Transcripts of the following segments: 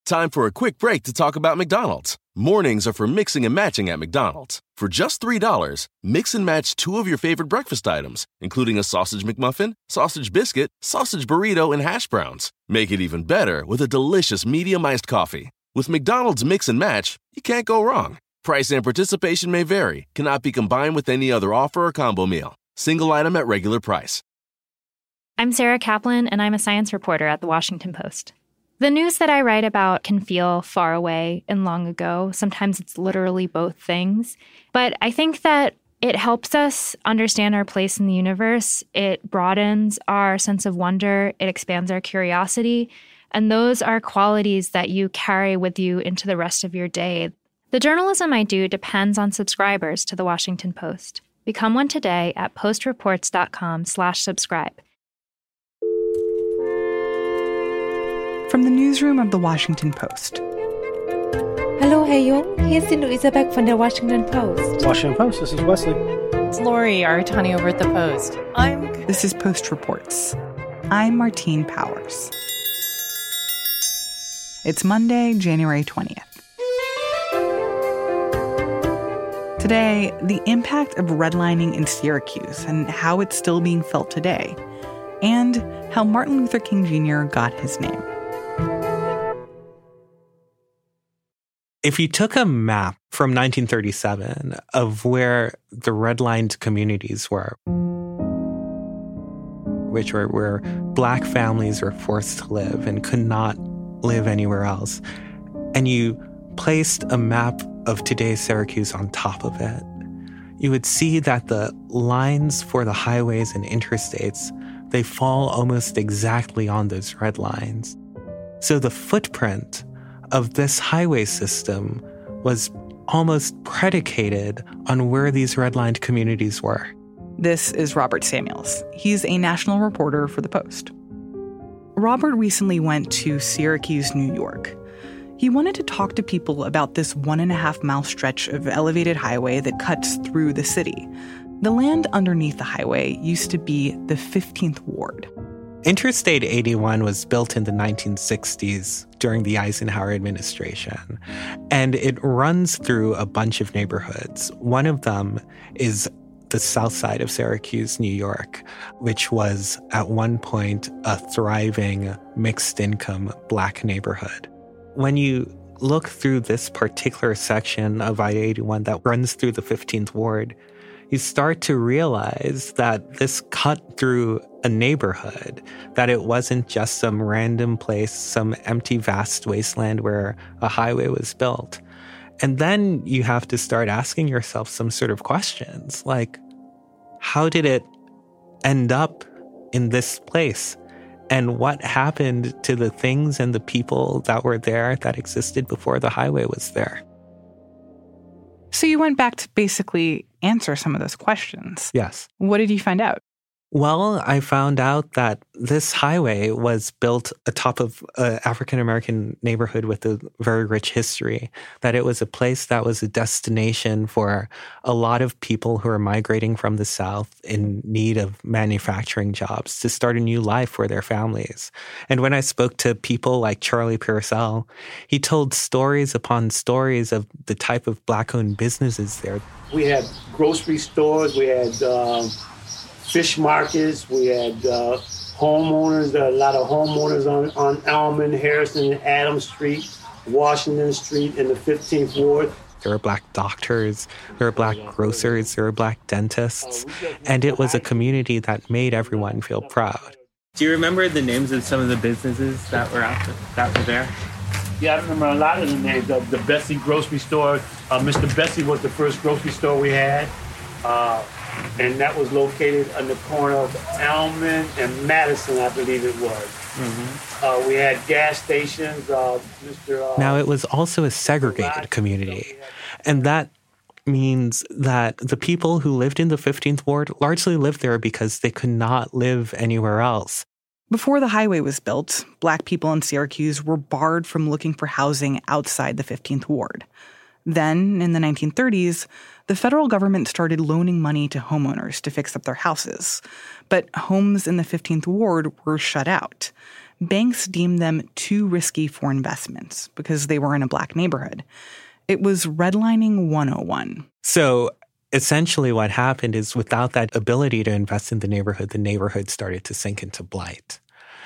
Time for a quick break to talk about McDonald's. Mornings are for mixing and matching at McDonald's. For just $3, mix and match 2 of your favorite breakfast items, including a sausage McMuffin, sausage biscuit, sausage burrito, and hash browns. Make it even better with a delicious medium iced coffee. With McDonald's Mix and Match, you can't go wrong. Price and participation may vary. Cannot be combined with any other offer or combo meal. Single item at regular price. I'm Sarah Kaplan, and I'm a science reporter at The Washington Post. The news that I write about can feel far away and long ago. Sometimes it's literally both things. But I think that it helps us understand our place in the universe. It broadens our sense of wonder. It expands our curiosity. And those are qualities that you carry with you into the rest of your day. The journalism I do depends on subscribers to The Washington Post. Become one today at postreports.com/subscribe. From the newsroom of The Washington Post. Hallo, Herr Jung. Hier ist die Luisa Beck von der Washington Post. Washington Post, this is Wesley. It's Lori Aratani over at the Post. This is Post Reports. I'm Martine Powers. It's Monday, January 20th. Today, the impact of redlining in Syracuse and how it's still being felt today, and how Martin Luther King Jr. got his name. If you took a map from 1937 of where the redlined communities were, which were where Black families were forced to live and could not live anywhere else, and you placed a map of today's Syracuse on top of it, you would see that the lines for the highways and interstates, they fall almost exactly on those red lines. So the footprint of this highway system was almost predicated on where these redlined communities were. This is Robert Samuels. He's a national reporter for The Post. Robert recently went to Syracuse, New York. He wanted to talk to people about this 1.5-mile stretch of elevated highway that cuts through the city. The land underneath the highway used to be the 15th Ward. Interstate 81 was built in the 1960s during the Eisenhower administration, and it runs through a bunch of neighborhoods. One of them is the south side of Syracuse, New York, which was at one point a thriving mixed-income Black neighborhood. When you look through this particular section of I-81 that runs through the 15th Ward, you start to realize that this cut through a neighborhood, that it wasn't just some random place, some empty, vast wasteland where a highway was built. And then you have to start asking yourself some sort of questions, like, how did it end up in this place? And what happened to the things and the people that were there that existed before the highway was there? So you went back to basically answer some of those questions. Yes. What did you find out? Well, I found out that this highway was built atop of an African-American neighborhood with a very rich history, that it was a place that was a destination for a lot of people who are migrating from the South in need of manufacturing jobs to start a new life for their families. And when I spoke to people like Charlie Purcell, he told stories upon stories of the type of Black-owned businesses there. We had grocery stores, we had fish markets, we had homeowners, a lot of homeowners on Elm, Harrison, and Adams Street, Washington Street in the 15th Ward. There were Black doctors, there were Black grocers, there were Black dentists, and it was a community that made everyone feel proud. Do you remember the names of some of the businesses that were there? Yeah, I remember a lot of the names. The Bessie grocery store, Mr. Bessie was the first grocery store we had. And that was located on the corner of Elman and Madison, I believe it was. Mm-hmm. We had gas stations. Now, it was also a segregated community. And that means that the people who lived in the 15th Ward largely lived there because they could not live anywhere else. Before the highway was built, Black people in Syracuse were barred from looking for housing outside the 15th Ward. Then, in the 1930s, the federal government started loaning money to homeowners to fix up their houses. But homes in the 15th Ward were shut out. banks deemed them too risky for investments because they were in a Black neighborhood. It was redlining 101. So essentially what happened is without that ability to invest in the neighborhood started to sink into blight.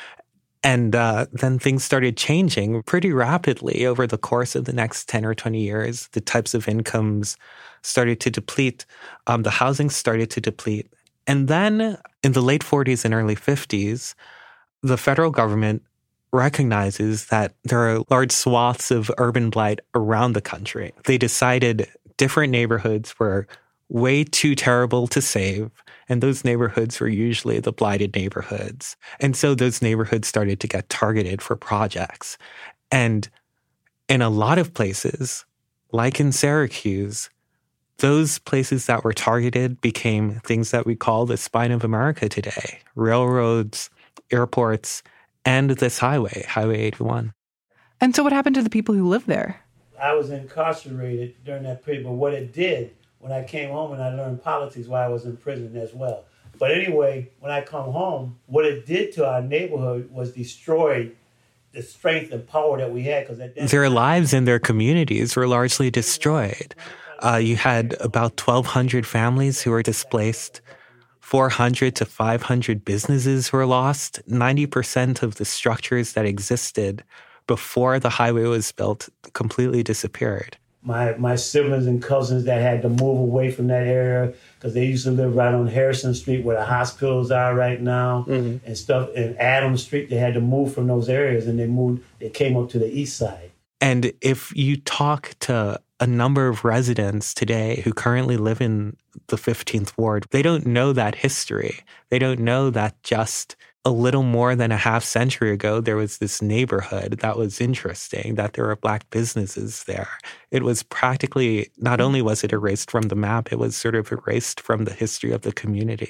And then things started changing pretty rapidly over the course of the next 10 or 20 years. The types of incomes started to deplete. The housing started to deplete. And then in the late 40s and early 50s, the federal government recognizes that there are large swaths of urban blight around the country. They decided different neighborhoods were way too terrible to save, and those neighborhoods were usually the blighted neighborhoods. And so those neighborhoods started to get targeted for projects. And in a lot of places, like in Syracuse, those places that were targeted became things that we call the spine of America today: railroads, airports, and this highway, Highway 81. And so what happened to the people who lived there? I was incarcerated during that period, but what it did, when I came home and I learned politics while I was in prison as well. But anyway, when I come home, what it did to our neighborhood was destroy the strength and power that we had. Their lives and their communities were largely destroyed. You had about 1,200 families who were displaced. 400 to 500 businesses were lost. 90% of the structures that existed before the highway was built completely disappeared. My siblings and cousins that had to move away from that area because they used to live right on Harrison Street where the hospitals are right now and stuff. And Adams Street, they had to move from those areas and they came up to the east side. And if you talk to a number of residents today who currently live in the 15th Ward, they don't know that history. They don't know that just a little more than a half century ago, there was this neighborhood that was interesting, that there were Black businesses there. It was practically, not only was it erased from the map, it was sort of erased from the history of the community.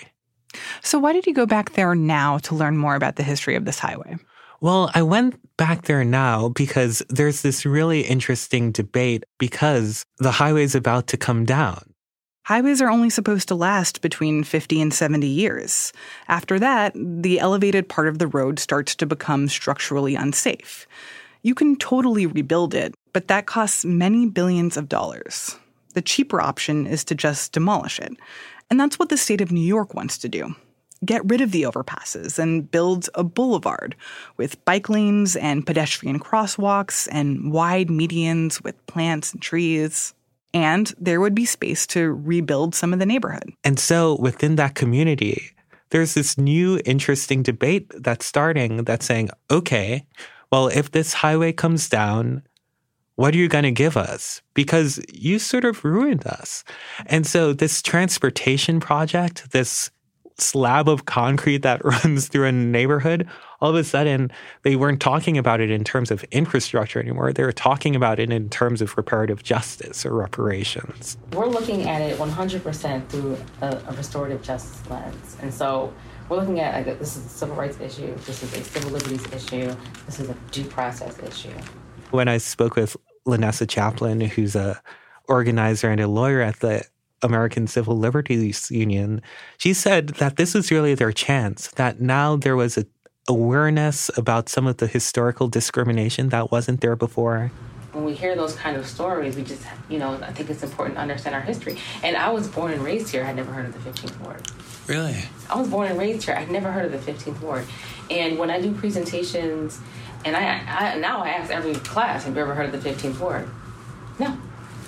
So why did you go back there now to learn more about the history of this highway? Well, I went back there now because there's this really interesting debate because the highway's about to come down. Highways are only supposed to last between 50 and 70 years. After that, the elevated part of the road starts to become structurally unsafe. You can totally rebuild it, but that costs many billions of dollars. The cheaper option is to just demolish it. And that's what the state of New York wants to do. Get rid of the overpasses and build a boulevard with bike lanes and pedestrian crosswalks and wide medians with plants and trees. And there would be space to rebuild some of the neighborhood. And so within that community, there's this new interesting debate that's starting that's saying, okay, well, if this highway comes down, what are you going to give us? Because you sort of ruined us. And so this transportation project, this slab of concrete that runs through a neighborhood, all of a sudden, they weren't talking about it in terms of infrastructure anymore. They were talking about it in terms of reparative justice or reparations. We're looking at it 100% through a restorative justice lens. And so we're looking at, this is a civil rights issue, this is a civil liberties issue, this is a due process issue. When I spoke with Lanessa Chaplin, who's a organizer and a lawyer at the American Civil Liberties Union, she said that this was really their chance, that now there was a awareness about some of the historical discrimination that wasn't there before. When we hear those kind of stories, we just, I think it's important to understand our history. And I was born and raised here. I'd never heard of the 15th Ward. Really? I was born and raised here. I'd never heard of the 15th Ward. And when I do presentations, and I now I ask every class, have you ever heard of the 15th Ward? No.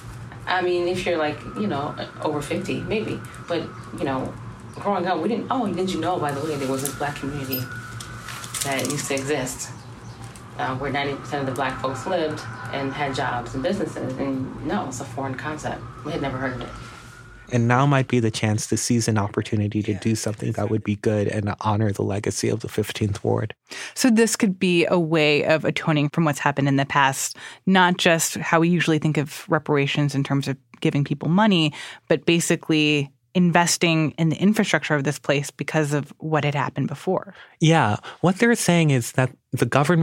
I mean, if you're over 50, maybe. But, growing up, we didn't, did you know, by the way, there was this Black community that used to exist where 90% of the Black folks lived and had jobs and businesses. And no, it's a foreign concept. We had never heard of it. And now might be the chance to seize an opportunity to do something that would be good and honor the legacy of the 15th Ward. So this could be a way of atoning from what's happened in the past, not just how we usually think of reparations in terms of giving people money, but basically investing in the infrastructure of this place because of what had happened before. Yeah. What they're saying is that the government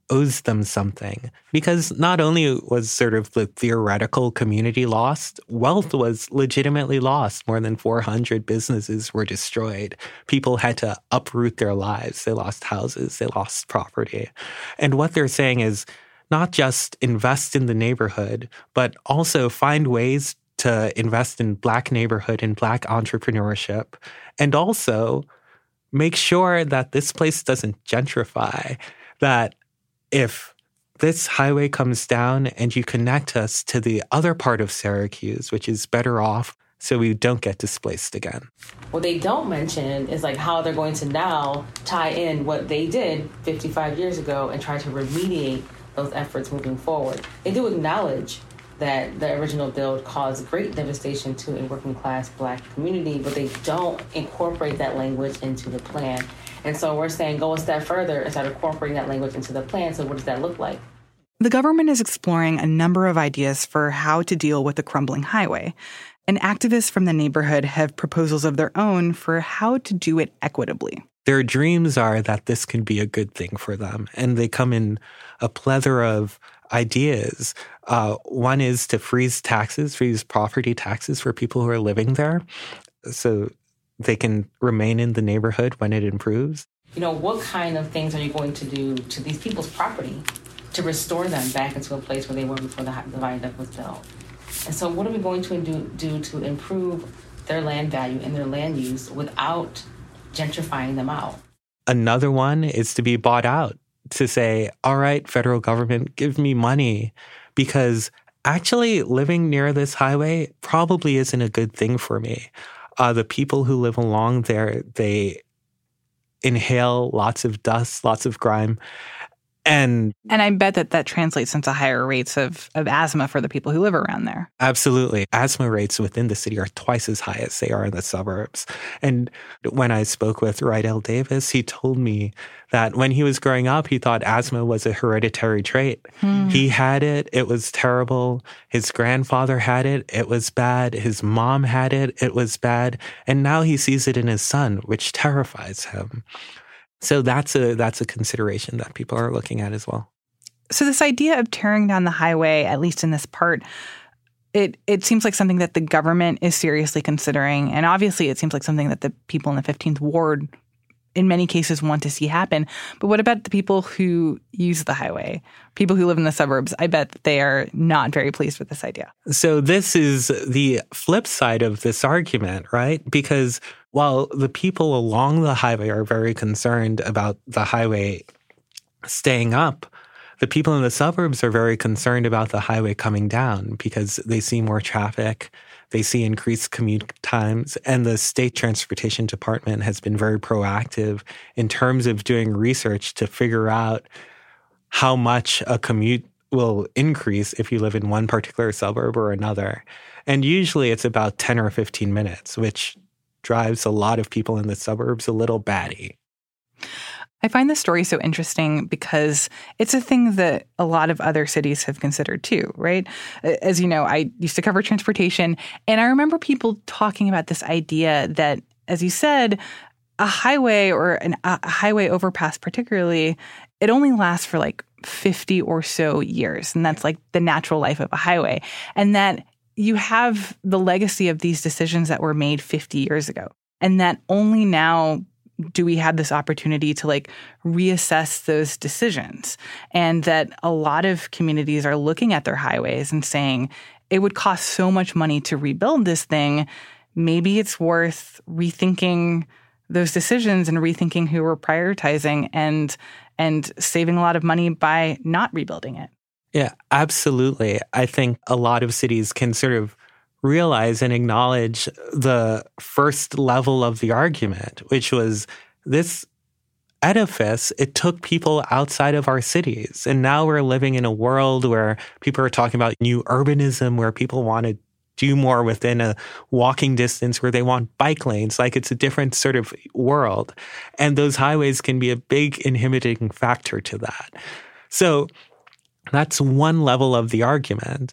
owes them something. Because not only was sort of the theoretical community lost, wealth was legitimately lost. More than 400 businesses were destroyed. People had to uproot their lives. They lost houses. They lost property. And what they're saying is not just invest in the neighborhood, but also find ways to invest in Black neighborhood and Black entrepreneurship, and also make sure that this place doesn't gentrify, that if this highway comes down and you connect us to the other part of Syracuse, which is better off, so we don't get displaced again. What they don't mention is like how they're going to now tie in what they did 55 years ago and try to remediate those efforts moving forward. They do acknowledge that the original build caused great devastation to a working class Black community, but they don't incorporate that language into the plan. And so we're saying go a step further and start incorporating that language into the plan. So what does that look like? The government is exploring a number of ideas for how to deal with the crumbling highway. And activists from the neighborhood have proposals of their own for how to do it equitably. Their dreams are that this can be a good thing for them. And they come in a plethora of ideas. One is to freeze property taxes for people who are living there so they can remain in the neighborhood when it improves. You know, what kind of things are you going to do to these people's property to restore them back into a place where they were before the viaduct was built? And so what are we going to do to improve their land value and their land use without gentrifying them out? Another one is to be bought out, to say, all right, federal government, give me money, because actually living near this highway probably isn't a good thing for me. The people who live along there, they inhale lots of dust, lots of grime. And I bet that translates into higher rates of asthma for the people who live around there. Absolutely. Asthma rates within the city are twice as high as they are in the suburbs. And when I spoke with Rydell Davis, he told me that when he was growing up, he thought asthma was a hereditary trait. He had it. It was terrible. His grandfather had it. It was bad. His mom had it. It was bad. And now he sees it in his son, which terrifies him. So that's a consideration that people are looking at as well. So this idea of tearing down the highway, at least in this part, it seems like something that the government is seriously considering. And obviously it seems like something that the people in the 15th Ward in many cases want to see happen. But what about the people who use the highway? People who live in the suburbs, I bet they are not very pleased with this idea. So this is the flip side of this argument, right? Because while the people along the highway are very concerned about the highway staying up, the people in the suburbs are very concerned about the highway coming down because they see more traffic, they see increased commute times, and the state transportation department has been very proactive in terms of doing research to figure out how much a commute will increase if you live in one particular suburb or another. And usually it's about 10 or 15 minutes, which drives a lot of people in the suburbs a little batty. I find this story so interesting because it's a thing that a lot of other cities have considered too, right? As you know, I used to cover transportation, and I remember people talking about this idea that, as you said, a highway or a highway overpass particularly, it only lasts for like 50 or so years, and that's like the natural life of a highway. And that you have the legacy of these decisions that were made 50 years ago, and that only now do we have this opportunity to like reassess those decisions, and that a lot of communities are looking at their highways and saying it would cost so much money to rebuild this thing. Maybe it's worth rethinking those decisions and rethinking who we're prioritizing and saving a lot of money by not rebuilding it. Yeah, absolutely. I think a lot of cities can sort of realize and acknowledge the first level of the argument, which was this edifice, it took people outside of our cities. And now we're living in a world where people are talking about new urbanism, where people want to do more within a walking distance, where they want bike lanes. Like, it's a different sort of world. And those highways can be a big inhibiting factor to that. So that's one level of the argument.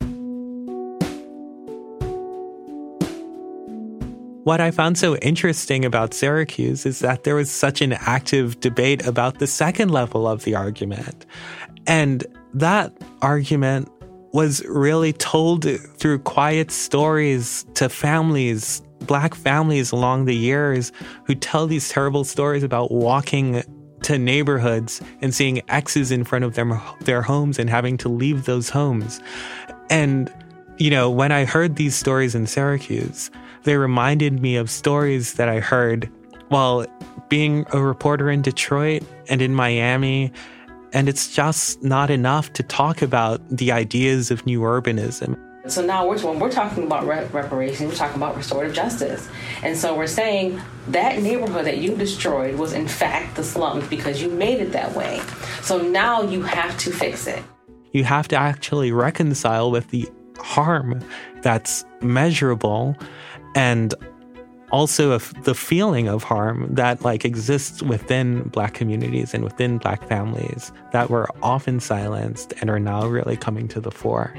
What I found so interesting about Syracuse is that there was such an active debate about the second level of the argument. And that argument was really told through quiet stories to families, Black families along the years, who tell these terrible stories about walking to neighborhoods and seeing X's in front of their homes and having to leave those homes. And, when I heard these stories in Syracuse, they reminded me of stories that I heard while being a reporter in Detroit and in Miami. And it's just not enough to talk about the ideas of new urbanism. So now when we're talking about reparations, we're talking about restorative justice. And so we're saying that neighborhood that you destroyed was in fact the slums because you made it that way. So now you have to fix it. You have to actually reconcile with the harm that's measurable and also the feeling of harm that exists within Black communities and within Black families that were often silenced and are now really coming to the fore.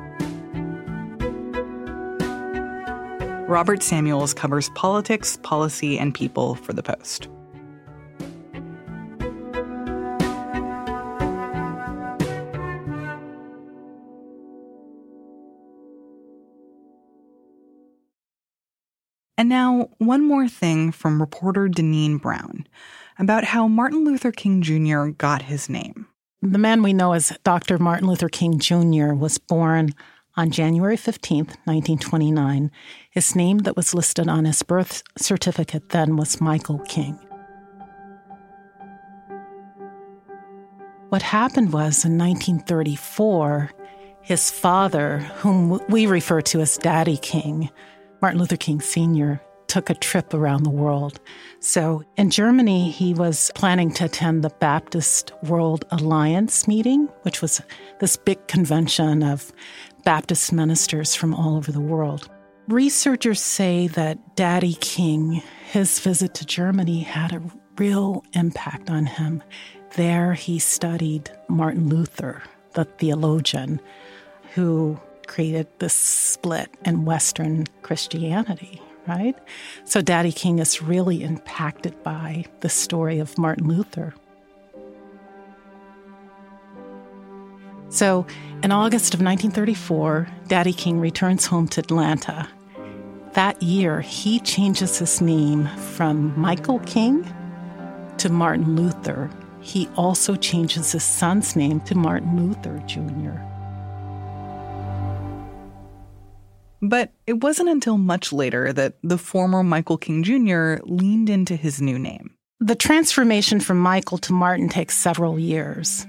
Robert Samuels covers politics, policy, and people for The Post. And now, one more thing from reporter Deneen Brown about how Martin Luther King Jr. got his name. The man we know as Dr. Martin Luther King Jr. was born on January 15th, 1929. His name that was listed on his birth certificate then was Michael King. What happened was in 1934, his father, whom we refer to as Daddy King, Martin Luther King Sr., took a trip around the world. So in Germany, he was planning to attend the Baptist World Alliance meeting, which was this big convention of Baptist ministers from all over the world. Researchers say that Daddy King, his visit to Germany, had a real impact on him. There he studied Martin Luther, the theologian, who created this split in Western Christianity, right? So Daddy King is really impacted by the story of Martin Luther. So in August of 1934, Daddy King returns home to Atlanta. That year, he changes his name from Michael King to Martin Luther. He also changes his son's name to Martin Luther Jr. But it wasn't until much later that the former Michael King Jr. leaned into his new name. The transformation from Michael to Martin takes several years.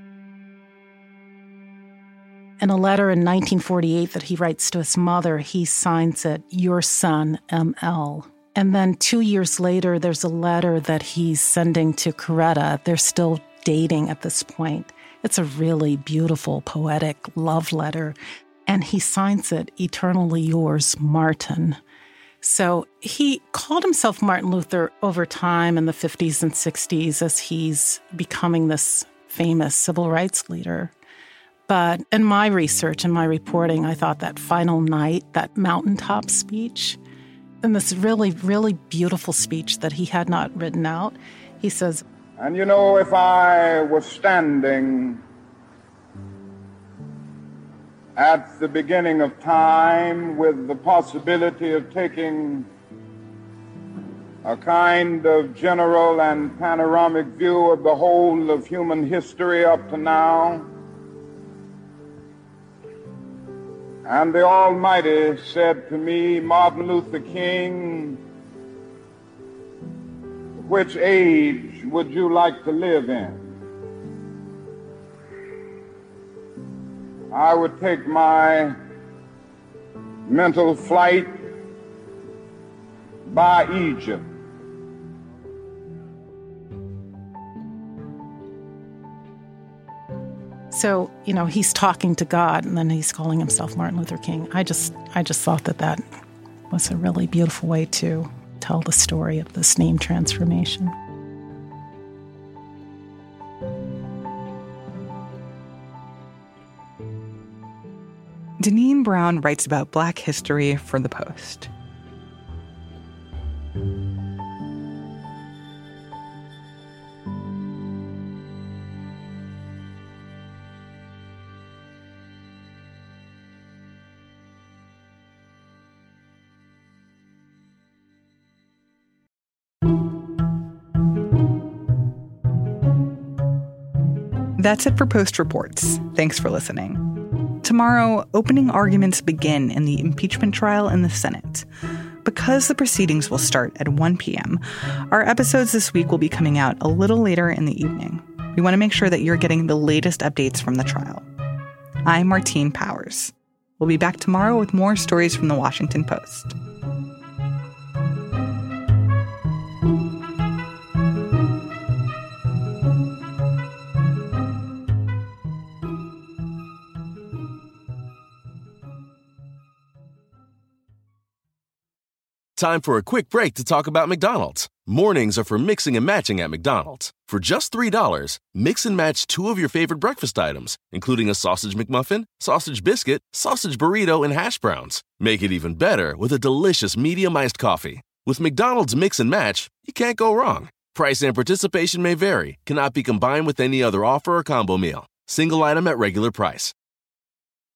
In a letter in 1948 that he writes to his mother, he signs it, "Your son, M.L." And then 2 years later, there's a letter that he's sending to Coretta. They're still dating at this point. It's a really beautiful, poetic love letter. And he signs it, "Eternally yours, Martin." So he called himself Martin Luther over time in the 50s and 60s as he's becoming this famous civil rights leader. But in my research and my reporting, I thought that final night, that mountaintop speech, and this really, really beautiful speech that he had not written out, he says, "And if I was standing at the beginning of time with the possibility of taking a kind of general and panoramic view of the whole of human history up to now, and the Almighty said to me, Martin Luther King, which age would you like to live in? I would take my mental flight by Egypt. So, he's talking to God, and then he's calling himself Martin Luther King. I just thought that was a really beautiful way to tell the story of this name transformation. Deneen Brown writes about Black history for The Post. That's it for Post Reports. Thanks for listening. Tomorrow, opening arguments begin in the impeachment trial in the Senate. Because the proceedings will start at 1 p.m., our episodes this week will be coming out a little later in the evening. We want to make sure that you're getting the latest updates from the trial. I'm Martine Powers. We'll be back tomorrow with more stories from the Washington Post. Time for a quick break to talk about McDonald's. Mornings are for mixing and matching at McDonald's. For just $3, mix and match 2 of your favorite breakfast items, including a sausage McMuffin, sausage biscuit, sausage burrito, and hash browns. Make it even better with a delicious medium iced coffee. With McDonald's Mix and Match, you can't go wrong. Price and participation may vary, cannot be combined with any other offer or combo meal. Single item at regular price.